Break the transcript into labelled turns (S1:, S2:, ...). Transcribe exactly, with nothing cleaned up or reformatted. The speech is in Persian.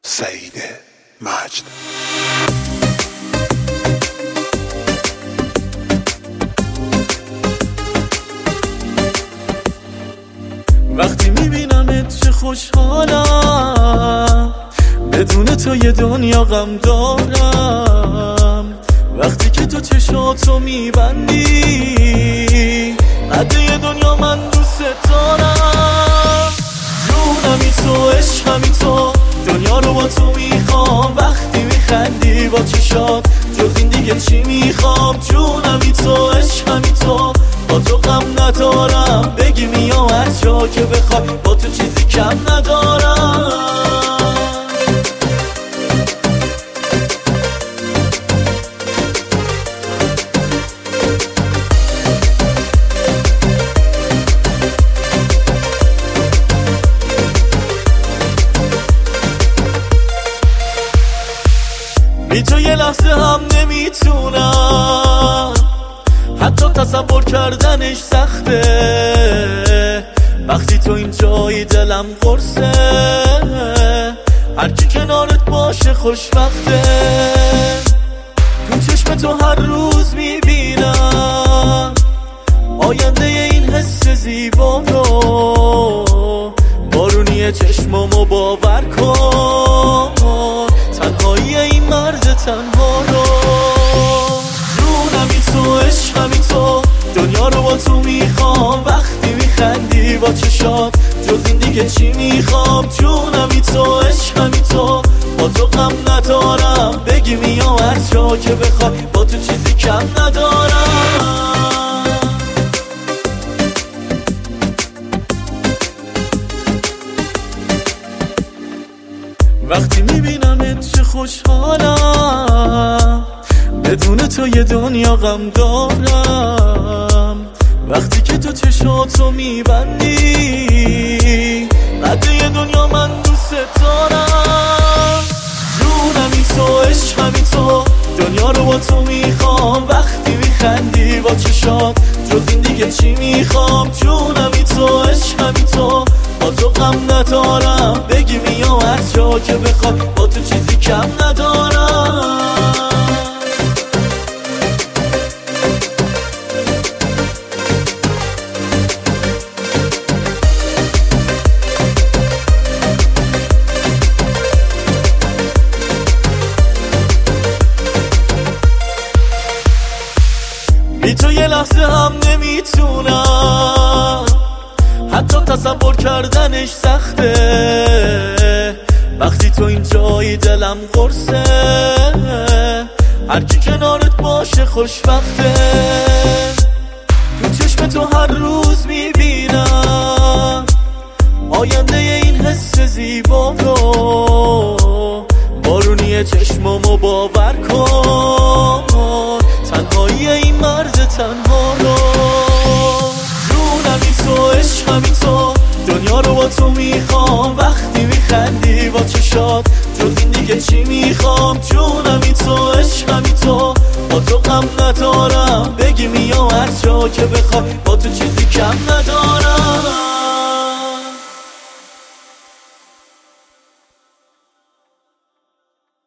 S1: سعید مجد.
S2: وقتی میبینمت چه خوشحالم، بدون تو یه دنیا غم دارم. وقتی که تو چشاتو میبندی، قد یه دنیا من دوست دارم. جونمی تو، عشقمی تو، دنیا رو با تو میخوام. وقتی میخندی با چشات، جز این دیگه چی میخوام؟ جونمی تو، عشقمی تو، با تو غم ندارم. بگی میام هر جا که بخوای، با تو چیزی کم ندارم. بی تو یه لحظه هم نمیتونم، حتی تصور کردنش سخته. وقتی تو اینجایی دلم قرصه، هرکی کنارت باشه خوشبخته. تو چشم تو هر روز میبینم آینده این حس زیبا رو. بارونی چشمامو باور کن، تنهایی این مرد تنها رو. جونمی تو، عشقمی تو، دنیا رو با تو میخوام. وقتی میخندی با چشات، جز این دیگه چی میخوام؟ جونمی تو، عشقمی تو، با تو غم ندارم. بگی میام هر جا که بخوای، با تو چیزی کم ندارم. وقتی میبینمت چه خوشحالم، بدون تو یه دنیا غم دارم. وقتی که تو چشاتو میبندی، قد یه دنیا من دوست دارم. جونمی تو، عشقمی تو، دنیا رو با تو میخوام. وقتی میخندی با چشات، جز این دیگه چی میخوام؟ جونمی تو، عشقمی تو، با تو غم ندارم. بگی میام هر جا که بخوای، با تو چیزی کم ندارم. بی تو یه لحظه هم نمیتونم، حتی تصور کردنش سخته. وقتی تو اینجایی دلم قرصه، هرکی کنارت باشه خوشبخته. تو چشم تو هر روز میبینم آینده این حس زیبا رو. بارونی چشمامو باور کن، تنهایی این مرد تنها رو. جونمی تو، عشقمی تو، دنیا رو با تو میخوام. وقتی میخندی با چشات، جز این دیگه چی میخوام؟ جونمی تو، عشقمی تو، با تو غم ندارم. بگی میام هر جا که بخوای، با تو چیزی کم ندارم.